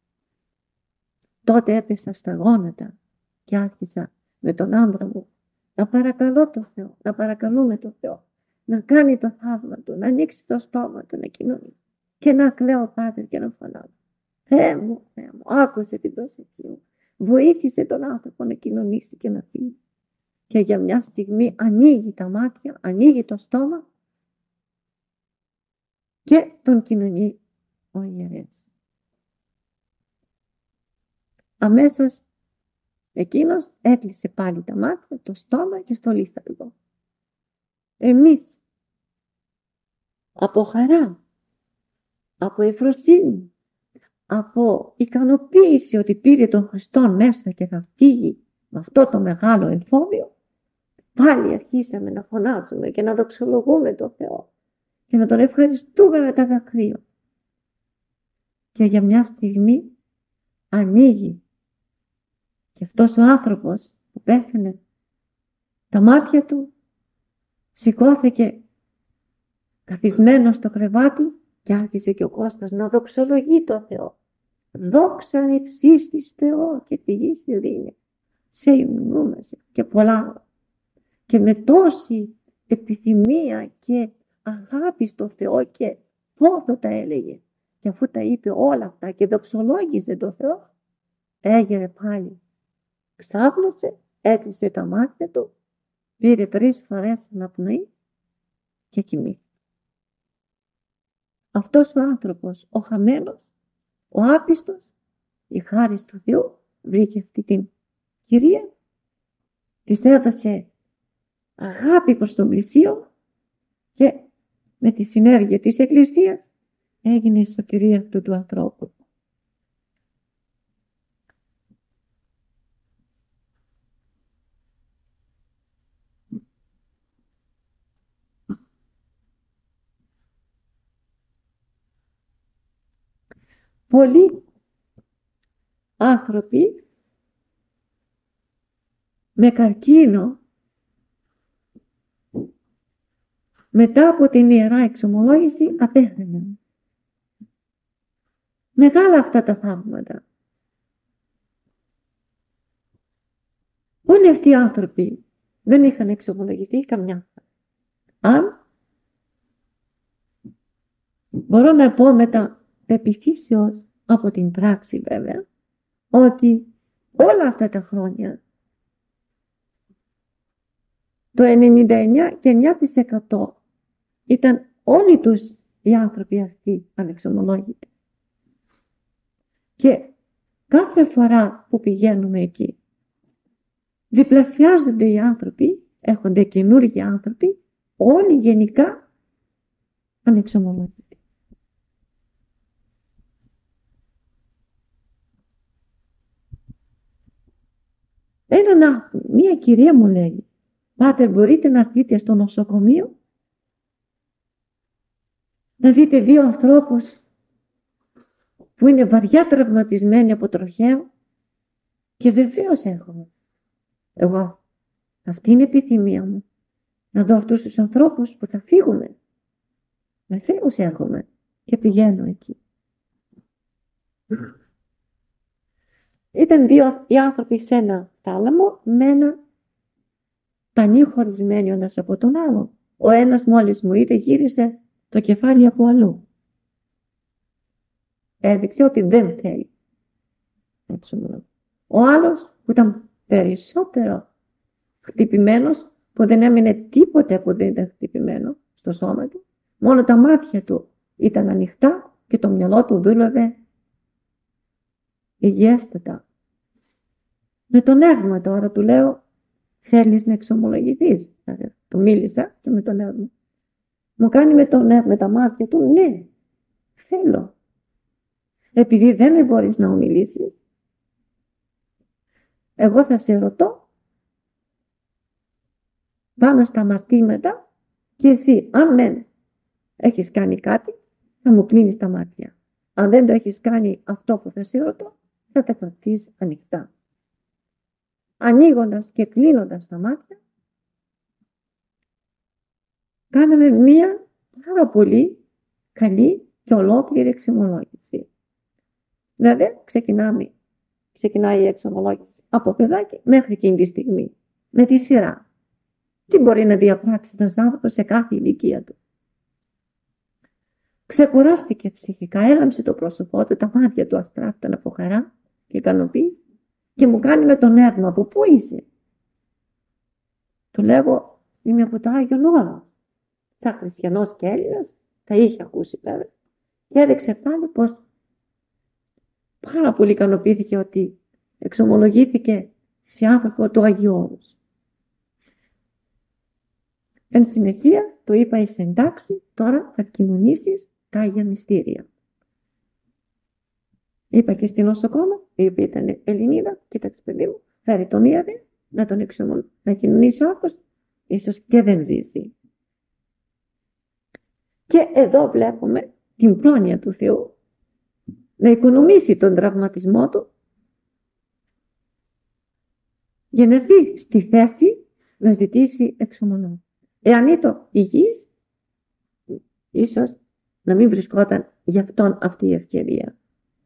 Τότε έπεσα στα γόνατα και άρχισα με τον άντρα μου να παρακαλώ το Θεό, να παρακαλούμε το Θεό, να κάνει το θαύμα του, να ανοίξει το στόμα του, να κοινωνήσει. Και να κλαίω, Πάτερ, και να φωνάζω. Θεέ μου, Θεέ μου, άκουσε την προσευχή μου. Βοήθησε τον άνθρωπο να κοινωνήσει και να φύγει. Και για μια στιγμή ανοίγει τα μάτια, ανοίγει το στόμα και τον κοινωνεί ο ιερέας. Αμέσως εκείνος έκλεισε πάλι τα μάτια, το στόμα και στο λίθαργο. Εμείς από χαρά, από ευφροσύνη, από ικανοποίηση ότι πήρε τον Χριστό μέσα και θα φύγει με αυτό το μεγάλο εμφόδιο, πάλι αρχίσαμε να φωνάζουμε και να δοξολογούμε τον Θεό και να τον ευχαριστούμε με τα δακρύα. Και για μια στιγμή ανοίγει και αυτός ο άνθρωπος που πέθανε, τα μάτια του, σηκώθηκε καθισμένος στο κρεβάτι και άρχισε και ο Κώστας να δοξολογεί τον Θεό. Δόξαν υψίστης Θεό και τη γης ειρήνη. Σε υμνούμαστε και πολλά. Και με τόση επιθυμία και αγάπη στο Θεό και πόθο τα έλεγε. Και αφού τα είπε όλα αυτά και δοξολόγησε τον Θεό, έγερε πάλι. Ξάπλωσε, έκλεισε τα μάτια του, πήρε τρεις φορές αναπνοή και κοιμήθηκε. Αυτός ο άνθρωπος, ο χαμένος, ο άπιστος, η χάρις του Θεού, βρήκε αυτή την κυρία, της έδωσε αγάπη προς τον πλησίο και με τη συνέργεια της Εκκλησίας έγινε η σωτηρία αυτού του ανθρώπου. Πολλοί άνθρωποι με καρκίνο μετά από την Ιερά Εξομολόγηση απέθαναν. Μεγάλα αυτά τα θαύματα. Όλοι αυτοί οι άνθρωποι δεν είχαν εξομολογηθεί καμιά. Αν μπορώ να πω μετά πεποιθήσεως από την πράξη βέβαια, ότι όλα αυτά τα χρόνια το ενενήντα εννιά και εννιά τοις εκατό ήταν όλοι τους οι άνθρωποι αυτοί ανεξομολόγητοι. Και κάθε φορά που πηγαίνουμε εκεί διπλασιάζονται οι άνθρωποι, έρχονται καινούργιοι άνθρωποι, όλοι γενικά ανεξομολόγητοι. Ένα, μία κυρία μου λέει, πάτερ, μπορείτε να έρθετε στο νοσοκομείο να δείτε δύο ανθρώπους που είναι βαριά τραυματισμένοι από τροχαίο? Και βεβαίως έρχομαι. Εγώ, αυτή είναι η επιθυμία μου, να δω αυτούς τους ανθρώπους που θα φύγουν. Βεβαίως έρχομαι και πηγαίνω εκεί. Ήταν δύο οι άνθρωποι σε ένα θάλαμο με ένα πανί χωρισμένοι ο ένας από τον άλλο. Ο ένας μόλις μου είδε γύρισε το κεφάλι από αλλού. Έδειξε ότι δεν θέλει. Ο άλλος που ήταν περισσότερο χτυπημένος, που δεν έμεινε τίποτε που δεν ήταν χτυπημένο στο σώμα του, μόνο τα μάτια του ήταν ανοιχτά και το μυαλό του δούλευε υγιέστατα. Με το νεύμα τώρα του λέω, θέλεις να εξομολογηθείς? Του μίλησα και με το νεύμα. Μου κάνει με το νεύμα, με τα μάτια του, ναι, θέλω. Επειδή δεν μπορείς να ομιλήσεις, εγώ θα σε ρωτώ πάνω στα αμαρτήματα και εσύ, αν δεν έχεις κάνει κάτι, θα μου κλείνεις τα μάτια. Αν δεν το έχεις κάνει αυτό που θα σε ρωτώ, θα τα κρατήσεις ανοιχτά. Ανοίγοντας και κλείνοντας τα μάτια, κάναμε μία πάρα πολύ καλή και ολόκληρη εξομολόγηση. Δηλαδή, ξεκινάμε, ξεκινάει η εξομολόγηση από παιδάκι μέχρι εκείνη τη στιγμή, με τη σειρά. Τι μπορεί να διαπράξει ένας άνθρωπος σε κάθε ηλικία του? Ξεκουράστηκε ψυχικά, έλαμψε το πρόσωπό του, τα μάτια του αστράφταν από χαρά και ικανοποίηση και μου κάνει με το νεύμα, από πού είσαι? Του λέγω, είμαι από το Άγιον Όρος. Τα χριστιανός και Έλληνας, τα είχε ακούσει βέβαια. Και έδειξε πάλι πως πάρα πολύ ικανοποιήθηκε ότι εξομολογήθηκε σε άνθρωπο του Αγίου Όρους. Εν συνεχεία του είπα, είσαι εντάξει, τώρα θα κοινωνήσεις τα Άγια Μυστήρια. Είπα και στην νοσοκόμα, η οποία ήταν Ελληνίδα, κοίταξε παιδί μου, φέρει τον Ιαδε να τον εξομολογήσει, να κοινωνήσει ο άνθρωπος, ίσως και δεν ζήσει. Και εδώ βλέπουμε την πρόνοια του Θεού να οικονομήσει τον τραυματισμό του για να έρθει στη θέση να ζητήσει εξομολόγηση. Εάν ήταν υγιής, ίσως να μην βρισκόταν γι' αυτόν αυτή η ευκαιρία.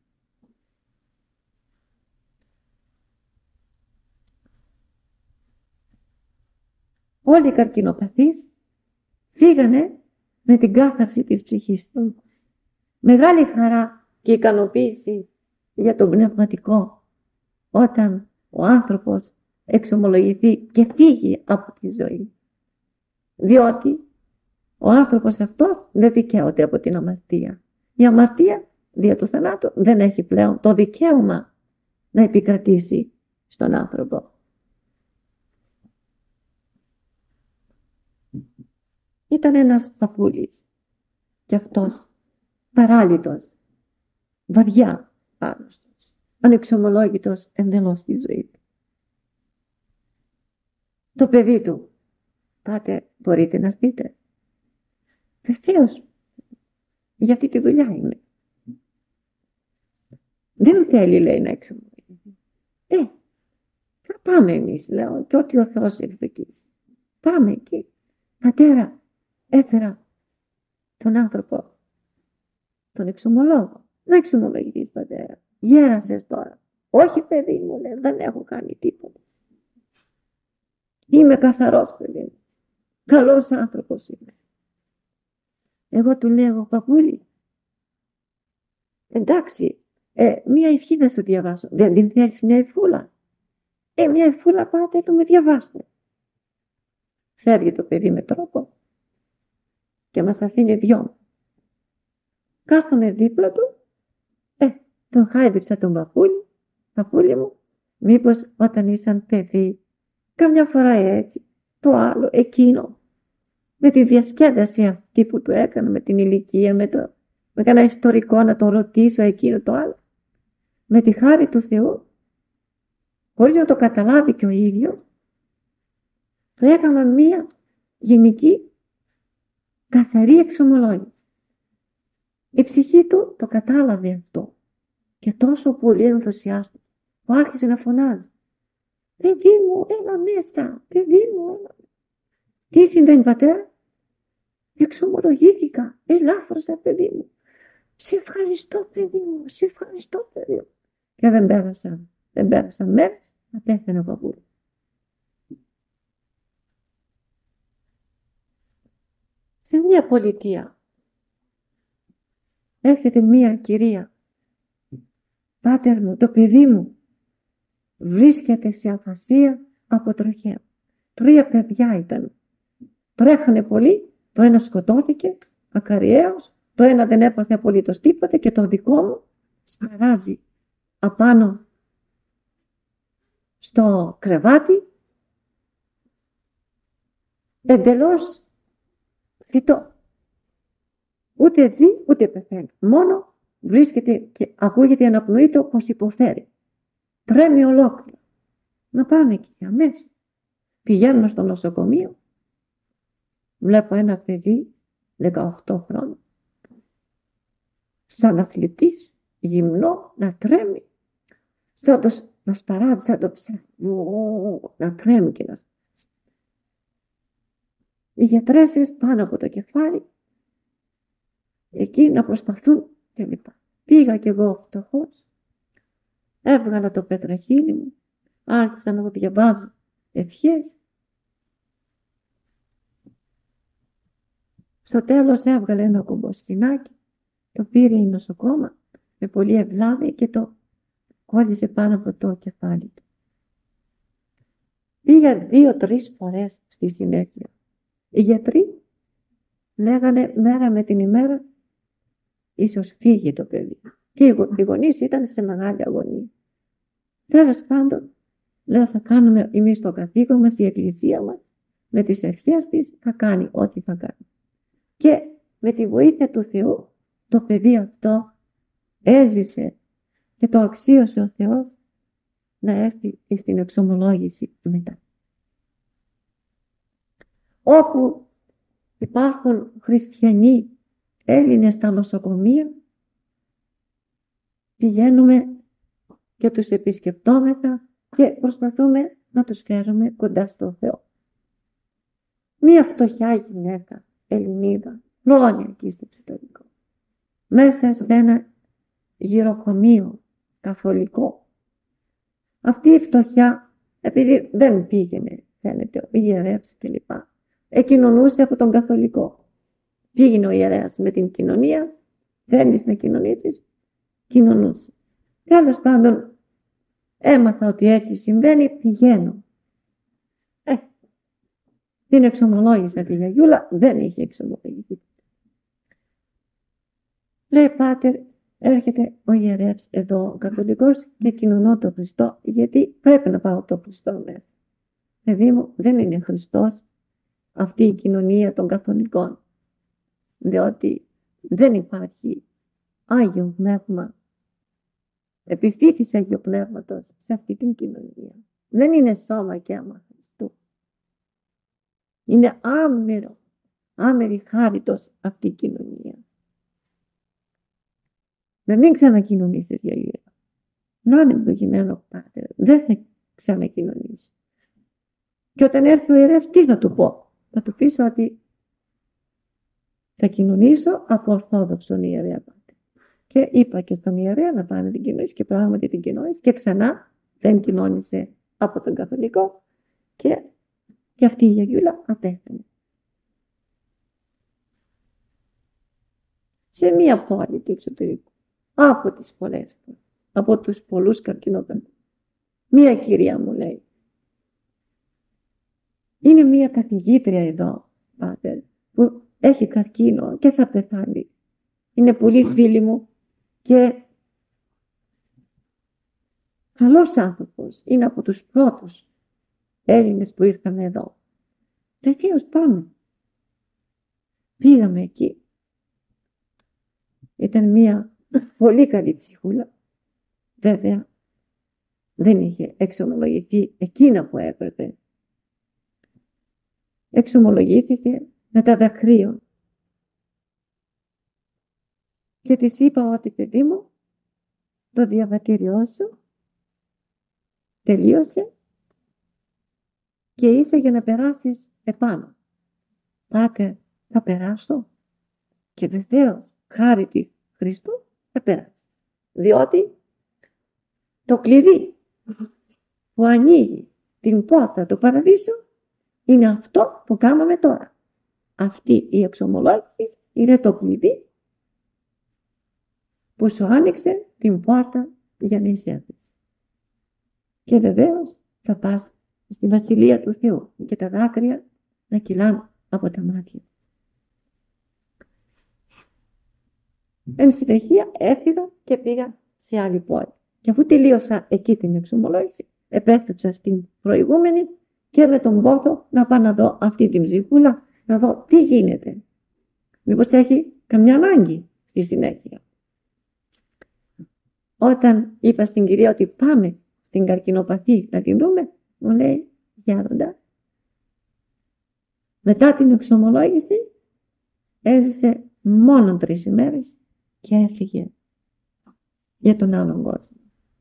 Όλοι οι καρκινοπαθείς φύγανε με την κάθαρση της ψυχής του. Μεγάλη χαρά και ικανοποίηση για τον πνευματικό όταν ο άνθρωπος εξομολογηθεί και φύγει από τη ζωή. Διότι ο άνθρωπος αυτός δεν δικαίωται από την αμαρτία. Η αμαρτία δια του θανάτου δεν έχει πλέον το δικαίωμα να επικρατήσει στον άνθρωπο. Ήταν ένας παππούλης και αυτός παράλυτος, βαριά άρρωστος, ανεξομολόγητος εντελώς στη ζωή του. Το παιδί του, πάτε, μπορείτε να στείτε? Βεβαίως, για αυτή τη δουλειά είμαι. Δεν θέλει, λέει, να εξομολογηθεί. Ε, θα πάμε εμείς, λέω, και ό,τι ο Θεός ευδοκίσει. Πάμε εκεί. Πατέρα, έφερα τον άνθρωπο, τον εξομολόγο. Να εξομολογηθείς, πατέρα. Γέρασες τώρα. Όχι, παιδί μου, λέει, δεν έχω κάνει τίποτα. Είμαι καθαρός, παιδί μου. Καλός άνθρωπος είμαι. Εγώ του λέω, παππούλη, εντάξει, ε, μία ευχή να σου διαβάσω. Δεν την θέλεις μια ευχούλα? Ε, μια ευχούλα πάτε, το με διαβάστε. Φεύγει το παιδί με τρόπο και μας αφήνει δυο. Κάθομαι δίπλα του, ε, τον χάιδεψα τον παππούλη, παππούλη μου, μήπως όταν ήσαν παιδί, καμιά φορά έτσι, το άλλο, εκείνο, με τη διασκέδαση αυτή που του έκανα, με την ηλικία, με, το, με κανένα ιστορικό να τον ρωτήσω εκείνο το άλλο, με τη χάρη του Θεού, χωρίς να το καταλάβει και ο ίδιος, του έκανα μία γενική καθαρή εξομολόγηση. Η ψυχή του το κατάλαβε αυτό και τόσο πολύ ενθουσιάστηκε που άρχισε να φωνάζει. Παιδί μου, έλα μέσα, παιδί μου, έλα. Τι συμβαίνει, πατέρα? Εξομολογήθηκα, ελάφρωσα, παιδί μου. Σε ευχαριστώ, παιδί μου, σε ευχαριστώ, παιδί μου. Και δεν πέρασαν, δεν πέρασαν μέρες, να πέθανε ο παππούλης. Σε μια πολιτεία έρχεται μια κυρία. Πάτερ μου, το παιδί μου βρίσκεται σε αφασία από τροχέα. Τρία παιδιά ήταν. Τρέχανε πολύ, το ένα σκοτώθηκε ακαριέως, το ένα δεν έπαθε απολύτως τίποτε και το δικό μου σπαράζει απάνω στο κρεβάτι εντελώς φυτό. Ούτε ζει ούτε πεθαίνει. Μόνο βρίσκεται και ακούγεται η αναπνοή του πως υποφέρει. Τρέμει ολόκληρο. Να πάμε εκεί αμέσως. Πηγαίνουμε στο νοσοκομείο. Βλέπω ένα παιδί δεκαοκτώ χρόνων. Σαν αθλητής, γυμνό, να τρέμει. Στότος να σπαράζει σαν το ψάρι. Να τρέμει και να σπαράζει. Οι γιατρέσες πάνω από το κεφάλι. Εκεί να προσπαθούν και λοιπά. Πήγα κι εγώ φτωχός. Έβγαλα το πετραχύλι μου. Άρχισα να διαβάζω ευχές. Στο τέλος έβγαλε ένα κομποσκινάκι. Το πήρε η νοσοκόμα με πολύ ευλάβεια και το κόλλησε πάνω από το κεφάλι του. Πήγα δύο-τρεις φορές στη συνέχεια. Οι γιατροί λέγανε μέρα με την ημέρα ίσως φύγει το παιδί. Και οι γονείς ήταν σε μεγάλη αγωνία. Τέλος πάντων, λέω θα κάνουμε εμείς το καθήκον μας, η εκκλησία μας, με τις ευχές της θα κάνει ό,τι θα κάνει. Και με τη βοήθεια του Θεού το παιδί αυτό έζησε και το αξίωσε ο Θεός να έρθει στην εξομολόγηση μετά. Όπου υπάρχουν χριστιανοί Έλληνες στα νοσοκομεία, πηγαίνουμε και τους επισκεπτόμεθα και προσπαθούμε να τους φέρουμε κοντά στο Θεό. Μία φτωχιά γυναίκα, Ελληνίδα, χρόνια εκεί στο εξωτερικό, μέσα σε ένα γυροκομείο καθολικό. Αυτή η φτωχιά, επειδή δεν πήγαινε, φαίνεται, ο ιερεύς κλπ, εκοινωνούσε από τον καθολικό. Πήγαινε ο ιερέας με την κοινωνία, θέλεις να κοινωνήσεις, κοινωνούσε. Τέλος πάντων, έμαθα ότι έτσι συμβαίνει, πηγαίνω. Ε, την εξομολόγησα τη γιαγιούλα, δεν είχε εξομολογηθεί. Λέει, πάτερ, έρχεται ο ιερεύς εδώ, ο καθολικός, και κοινωνώ τον Χριστό, γιατί πρέπει να πάω τον Χριστό μέσα. Παιδί μου, δεν είναι Χριστός αυτή η κοινωνία των καθολικών, διότι δεν υπάρχει Άγιο Πνεύμα, επιφύτης Αγίου Πνεύματος σε αυτή την κοινωνία. Δεν είναι σώμα και αίμα Χριστού. Είναι άμερο, άμερη χάριτος αυτή η κοινωνία. Να μην ξανακοινωνήσεις για γύρω. Να είναι ευλογημένο Πάτερ, δεν θα ξανακοινωνήσει. Και όταν έρθει ο ιερεύς, τι θα του πω? Θα του πείσω ότι θα κοινωνήσω από ορθόδοξον ιερέα Πάτερ. Και είπα και στον ιερέα να πάνε την κοινωνήσει και πράγματι την κοινωνήσει και ξανά δεν κοινώνησε από τον καθολικό και Και αυτή η γιαγιούλα απέθανε. Σε μία πόλη του εξωτερικού. Από τις πολλές, από τους πολλούς καρκινοπαθείς. Μία κυρία μου λέει, είναι μία καθηγήτρια εδώ, πάτερ, που έχει καρκίνο και θα πεθάνει. Είναι πολύ φίλη μου και καλός άνθρωπος. Είναι από τους πρώτους Έλληνες που ήρθαν εδώ. Βεβαίως πάμε. Πήγαμε εκεί. Ήταν μία πολύ καλή ψυχούλα. Βέβαια δεν είχε εξομολογηθεί εκείνα που έπρεπε. Εξομολογήθηκε με τα δακρύων. Και της είπα ότι, παιδί μου, το διαβατήριό σου τελείωσε και είσαι για να περάσεις επάνω. Πάτε, θα περάσω. Και βεβαίως, χάρη του Χριστού, θα περάσεις. Διότι το κλειδί που ανοίγει την πόρτα του παραδείσου είναι αυτό που κάναμε τώρα. Αυτή η εξομολόγηση είναι το κλειδί που σου άνοιξε την πόρτα για να εισέλθεις. Και βεβαίως θα πας στη Βασιλεία του Θεού και τα δάκρυα να κυλάνε από τα μάτια της. Εν συνεχεία έφυγα και πήγα σε άλλη πόλη. Και αφού τελείωσα εκεί την εξομολόγηση, επέστρεψα στην προηγούμενη και με τον πόθο να πάω να δω αυτή την ψυχούλα, να δω τι γίνεται. Μήπως έχει καμιά ανάγκη στη συνέχεια. Όταν είπα στην κυρία ότι πάμε στην καρκινοπαθή να την δούμε, μου λέει, Γιάννοντα, μετά την εξομολόγηση έζησε μόνο τρεις ημέρες και έφυγε για τον άλλον κόσμο.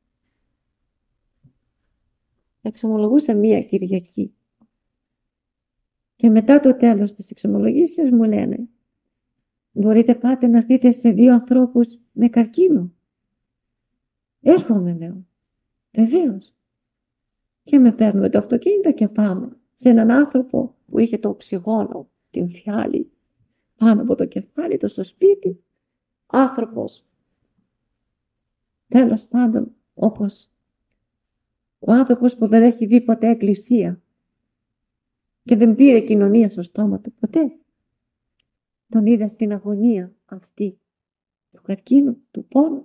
Εξομολογούσα μία Κυριακή και μετά το τέλος της εξομολογήσεως μου λένε, μπορείτε πάτε να έρθετε σε δύο ανθρώπους με καρκίνο. Έρχομαι, λέω. Βεβαίως. Και με παίρνουμε το αυτοκίνητο και πάμε σε έναν άνθρωπο που είχε το οξυγόνο, την φιάλη πάνω από το κεφάλι του στο σπίτι. Άνθρωπος, τέλος πάντων, όπως ο άνθρωπος που δεν έχει δει ποτέ εκκλησία και δεν πήρε κοινωνία στο στόμα του ποτέ. Τον είδα στην αγωνία αυτή του καρκίνου, του πόνου.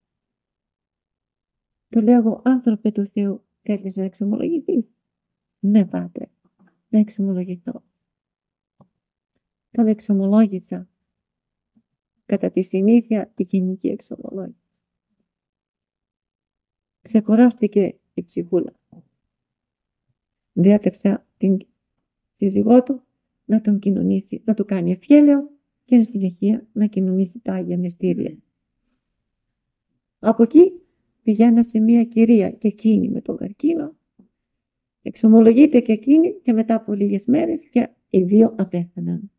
Του λέω, άνθρωπε του Θεού, θέλεις να εξομολογηθείς? Ναι, Πάτερ, να εξομολογηθώ. Τον εξομολόγησα κατά τη συνήθεια η γενική εξομολόγηση. Ξεκουράστηκε η ψυχούλα. Διάταξα την σύζυγό του να τον κοινωνήσει, να του κάνει ευχέλαιο και εν συνεχεία να κοινωνήσει τα Άγια Μυστήρια. Από εκεί πηγαίνω σε μια κυρία και εκείνη με τον καρκίνο. Εξομολογείται και εκείνη και μετά από λίγες μέρες και οι δύο απέθαναν.